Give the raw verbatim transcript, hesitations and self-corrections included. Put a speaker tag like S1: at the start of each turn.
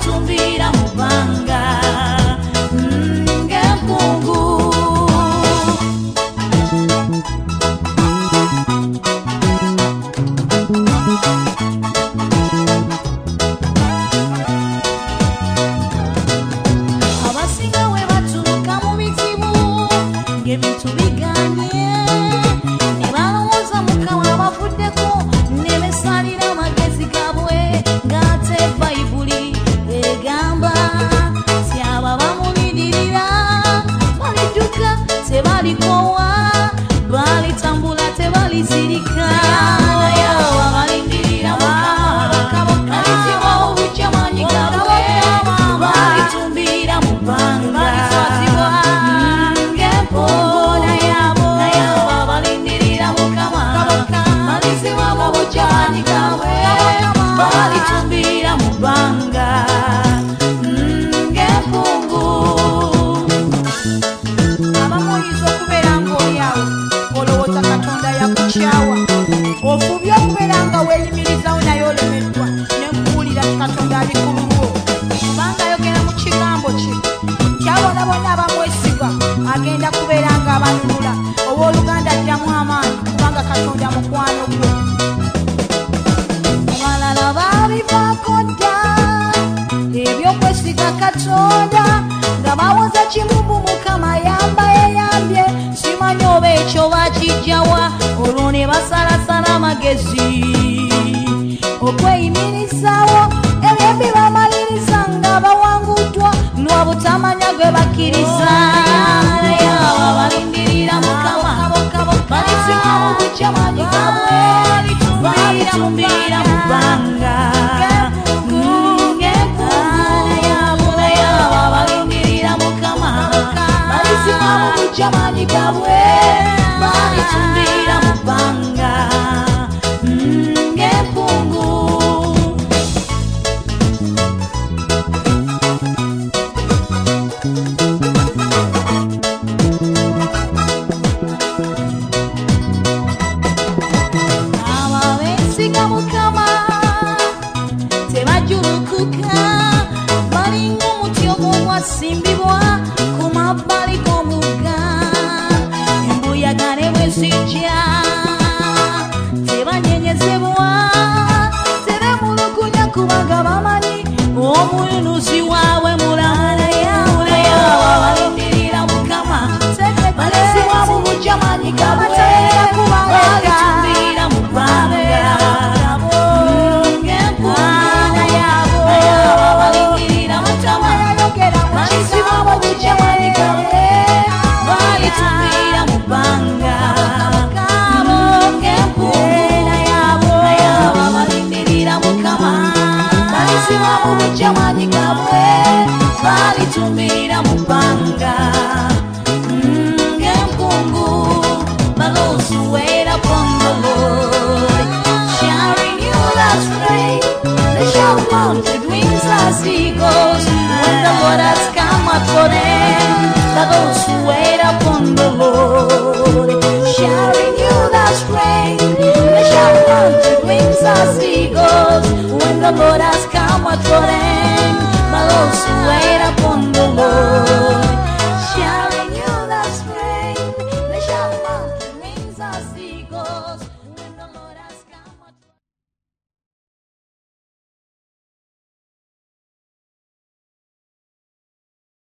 S1: balitumbira mu bbanga ng'empungu. Abasinga we batuuka mu bizibu ng'ebintu biganye ne balowooza Mukama bavuddeko ne beesalira amagezi gaabwe ng'ate Bayibuli egamba nti abo bamulindirira balidduka tebalikoowa, balitambula tebalizirika. Naye abo abalindirira Mukama balizibwa obujja maanyi gaabwe balitumbira mu bbanga ng'empungu. Naye abo abalindirira Mukama balizibwa obujja maanyi gaabwe balitumbira mu bbanga ng'empungu.
S2: Abamu oyinza okubeera ng'oli awo olowooza Katonda yakukyawa, ofubye okubeera nga weeyimirizawo naye olemeddwa, ne nkuwulira ti Katonda ali ku lulwo. Kubanga ayogera mu kigambo kye nti abo bonna abamwesiga agenda kubeera nga abanunula. Owooluganda addamu amaanyi kubanga Katonda mukwano gwo.
S1: Abalala babivaako dda ebyokwesiga Katonda nga bawoza kimumbu Mukama yamba yeyambye, simanyi oba ekyo bakijjawa, olwo ne basalasala amagezi okweyimirizaawo ebyembi bamaliriza nga bawanguddwa lwabutamanya gwe bakkiriza. Naye abo abalindirira Mukama balizibwa obujja maanyi gaabwe balitumbira mu bbanga ng'empungu. Naye abo abalindirira Mukama balizibwa obujja maanyi gaabwe balitumbira mu bbanga ng'empungu. Ababeesiga Mukama tebajulukuka, balinga omuti ogwasimbibwa ku mabbali g'omugga. Embuyaga ne bwe zijja tebanyenyezebwa, tebemulugunya kubanga bamanyi omununuzi waabwe mulamu. Naye abo abalindirira Mukama balizibwa mu bujja maanyi gaabwe balitumbira mu bbanga ng'empungu. Naye abo abalindirira Mukama balizibwa mu bujja maanyi gaabwe balitumbira mu bbanga ng'empungu. Naye abo abalindirira Mukama balizibwa mu bujja maanyi gaabwe balitumbira mu bbanga ng'empungu. But those who wait upon the Lord shall renew their strength. They shall mount with wings as eagles when the Lord has come up for them. But those who wait upon